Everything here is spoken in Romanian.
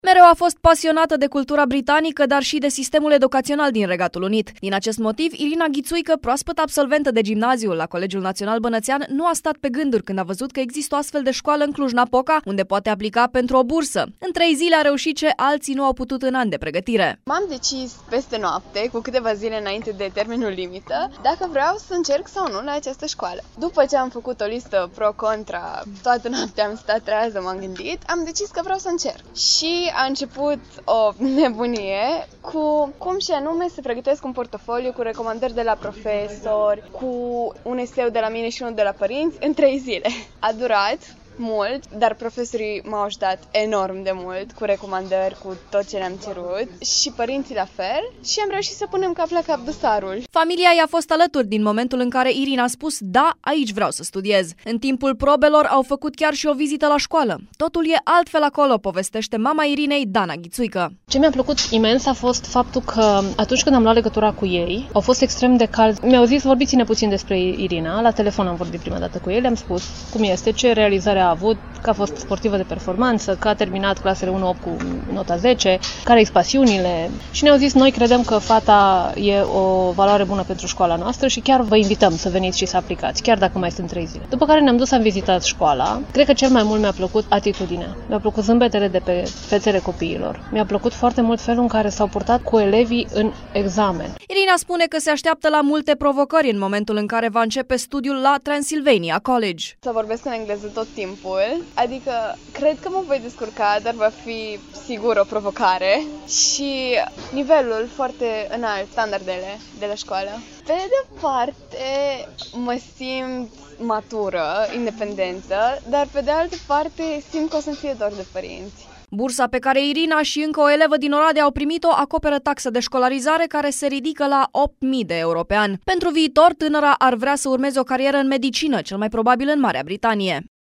Mereu a fost pasionată de cultura britanică, dar și de sistemul educațional din Regatul Unit. Din acest motiv, Irina Ghițuică, proaspăt absolventă de gimnaziu la Colegiul Național Bănățean, nu a stat pe gânduri când a văzut că există o astfel de școală în Cluj-Napoca, unde poate aplica pentru o bursă. În 3 zile a reușit ce alții nu au putut în ani de pregătire. M-am decis peste noapte, cu câteva zile înainte de termenul limită, dacă vreau să încerc sau nu la această școală. După ce am făcut o listă pro-contra, toată noaptea am stat trează, m-am gândit, am decis că vreau să încerc. Și a început o nebunie cu cum și anume să pregătesc un portofoliu cu recomandări de la profesori, cu un eseu de la mine și unul de la părinți în 3 zile. A durat mult, dar profesorii m-au ajutat enorm de mult cu recomandări, cu tot ce le-am cerut și părinții la fel și am reușit să punem cap la cap dosarul. Familia i-a fost alături din momentul în care Irina a spus da, aici vreau să studiez. În timpul probelor au făcut chiar și o vizită la școală. Totul e altfel acolo, povestește mama Irinei, Dana Ghițuică. Ce mi-a plăcut imens a fost faptul că atunci când am luat legătura cu ei, au fost extrem de calzi. Mi-au zis, vorbiți-ne puțin despre Irina. La telefon am vorbit prima dată cu ei, le-am spus cum este, ce realizare a avut, că a fost sportivă de performanță, că a terminat clasele 1-8 cu nota 10, care-i pasiunile. Și ne-au zis, noi credem că fata e o valoare bună pentru școala noastră și chiar vă invităm să veniți și să aplicați, chiar dacă mai sunt 3 zile. După care ne-am dus, am vizitat școala. Cred că cel mai mult mi-a plăcut atitudinea. Mi-a plăcut zâmbetele de pe fețele copiilor. Mi-a plăcut foarte mult felul în care s-au purtat cu elevii în examen. Irina spune că se așteaptă la multe provocări în momentul în care va începe studiul la Transylvania College. Să vorbesc în engleză tot timpul, adică cred că mă voi descurca, dar va fi sigur o provocare și nivelul foarte înalt, standardele de la școală. Pe de parte mă simt matură, independentă, dar pe de altă parte simt că o să-mi fie dor de părinți. Bursa pe care Irina și încă o elevă din Oradea au primit-o acoperă taxa de școlarizare care se ridică la 8.000 de euro pe an. Pentru viitor, tânăra ar vrea să urmeze o carieră în medicină, cel mai probabil în Marea Britanie.